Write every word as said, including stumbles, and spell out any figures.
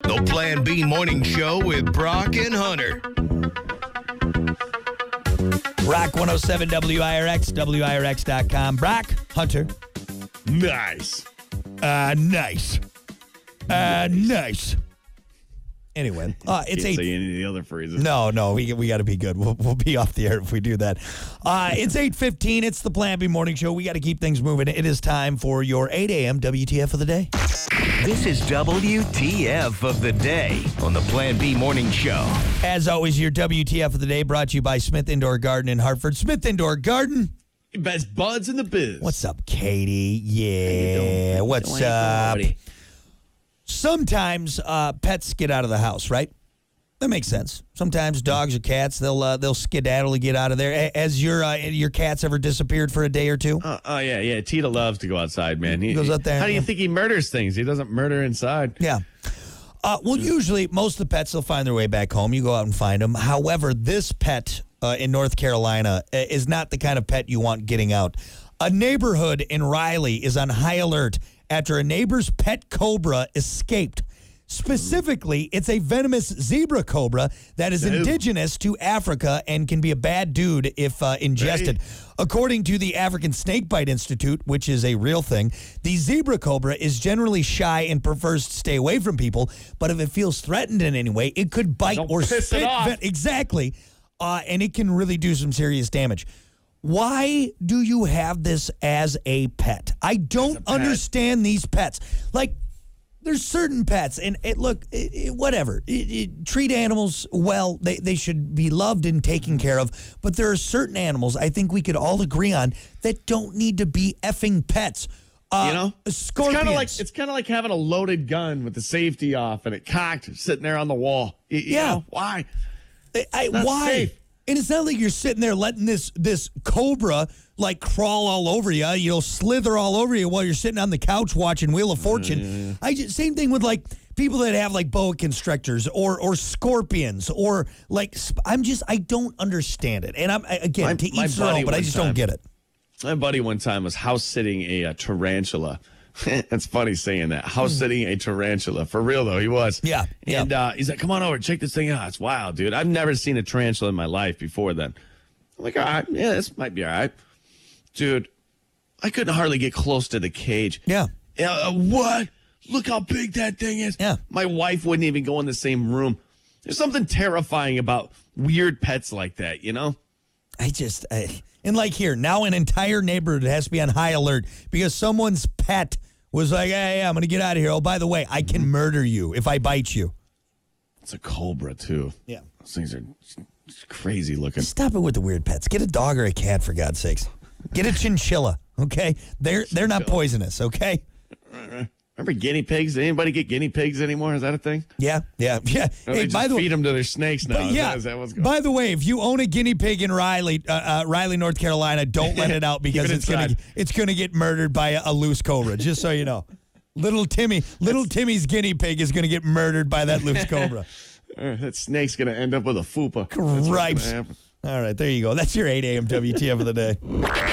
The Plan B Morning Show with Brock and Hunter. Rock one oh seven W I R X, W I R X dot com. Brock, Hunter. Nice. Uh, nice. Uh, nice. Anyway, uh, it's Can't eight. say any of the other phrases. No, no, we we got to be good. We'll, we'll be off the air if we do that. Uh, it's eight fifteen. It's the Plan B Morning Show. We got to keep things moving. It is time for your eight a.m. W T F of the day. This is W T F of the day on the Plan B Morning Show. As always, your W T F of the day brought to you by Smith Indoor Garden in Hartford. Smith Indoor Garden. Best buds in the biz. What's up, Katie? Yeah. doing? What's Doing, up? buddy? Sometimes uh, pets get out of the house, right? That makes sense. Sometimes dogs or cats, they'll uh, they'll skedaddle to get out of there. Has your uh, your cats ever disappeared for a day or two? Uh, oh, yeah, yeah. Tita loves to go outside, man. He goes out there. How do you think he murders things? He doesn't murder inside. Yeah. Uh, well, usually most of the pets will find their way back home. You go out and find them. However, this pet uh, in North Carolina uh, is not the kind of pet you want getting out. A neighborhood in Riley is on high alert after a neighbor's pet cobra escaped. Specifically, it's a venomous zebra cobra that is Ew. indigenous to Africa and can be a bad dude if uh, ingested. Hey. According to the African Snakebite Institute, which is a real thing, the zebra cobra is generally shy and prefers to stay away from people, but if it feels threatened in any way, it could bite Don't or piss spit. it off. ve- exactly, uh, and it can really do some serious damage. Why do you have this as a pet? I don't pet. understand these pets. Like, there's certain pets, and it, look, it, it, whatever. It, it, treat animals well. They they should be loved and taken care of. But there are certain animals I think we could all agree on that don't need to be effing pets. Uh, You know, scorpions. It's kind of like it's kind of like having a loaded gun with the safety off and it cocked, sitting there on the wall. You, you Yeah. know, why? I, I- not why? safe. And it's not like you're sitting there letting this this cobra like crawl all over you, you know, slither all over you while you're sitting on the couch watching Wheel of Fortune. Yeah, yeah, yeah. I just, same thing with like people that have like boa constrictors or or scorpions or like sp- I'm just I don't understand it. And I'm I, again My- to my each their own, buddy but I one just time- don't get it. My buddy one time was house sitting a, uh tarantula. It's funny saying that. House sitting a tarantula. For real, though, he was. Yeah, yeah. And uh, he's like, come on over, check this thing out. It's wild, dude. I've never seen a tarantula in my life before then. I'm like, all right, yeah, this might be all right. Dude, I couldn't hardly get close to the cage. Yeah. Uh, what? Look how big that thing is. Yeah. My wife wouldn't even go in the same room. There's something terrifying about weird pets like that, you know? I just I, and like here now, an entire neighborhood has to be on high alert because someone's pet was like, "Hey, I'm going to get out of here. Oh, by the way, I can murder you if I bite you." It's a cobra, too. Yeah. Those things are crazy looking. Stop it with the weird pets. Get a dog or a cat, for God's sakes. Get a chinchilla, okay? They're they're not poisonous, okay? Remember guinea pigs? Did anybody get guinea pigs anymore? Is that a thing? Yeah, yeah, yeah. Or Hey, they by just the way, feed them to their snakes now. but Is yeah. that, is that what's going By the way, if you own a guinea pig in Riley, uh, uh, Riley, North Carolina, don't let it out because it it's gonna inside. it's gonna get murdered by a, a loose cobra. Just so you know, little Timmy, little Timmy's guinea pig is gonna get murdered by that loose cobra. Uh, that snake's going to end up with a fupa. That's what's Right. gonna happen. All right, there you go. That's your eight a.m. W T F of the day.